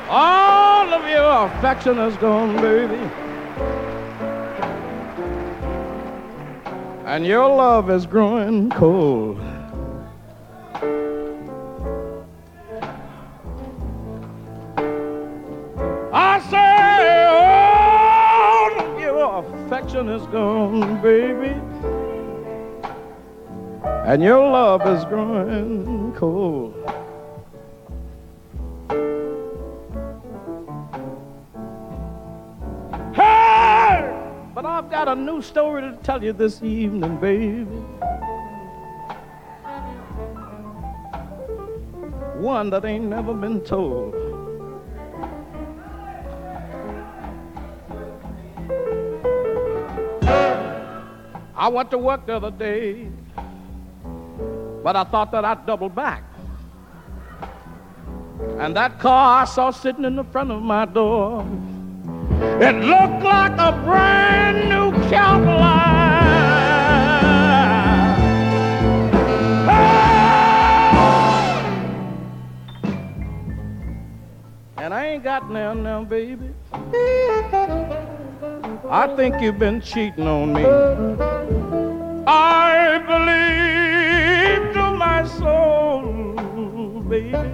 All of your affection is gone, baby. And your love is growing cold. I say all of your affection is gone, baby. And your love is growing cold. But I've got a new story to tell you this evening, baby. One that ain't never been told. I went to work the other day, but I thought that I'd double back. And that car I saw sitting in the front of my door, it looked like a brand new Cadillac. And I ain't got now, baby. I think you've been cheating on me. I believe to my soul, baby,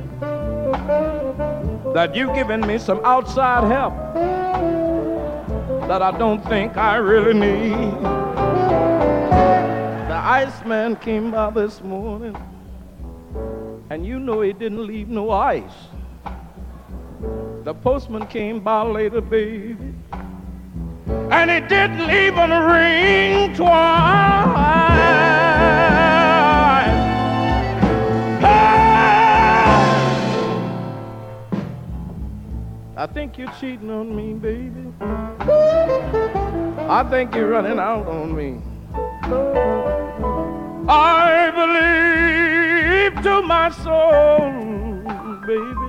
that you've given me some outside help that I don't think I really need. The Iceman came by this morning, and you know he didn't leave no ice. The postman came by later, baby, and he didn't even ring twice. I think you're cheating on me, baby. I think you're running out on me. I believe to my soul, baby,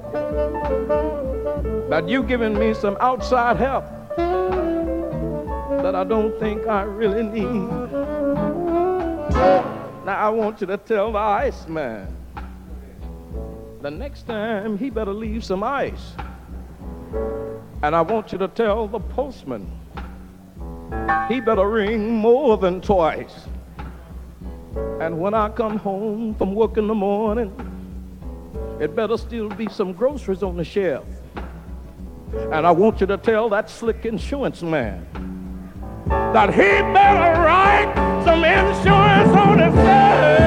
that you've given me some outside help that I don't think I really need. Now I want you to tell the Iceman, the next time he better leave some ice. And I want you to tell the postman, he better ring more than twice. And when I come home from work in the morning, it better still be some groceries on the shelf. And I want you to tell that slick insurance man that he better write some insurance on himself.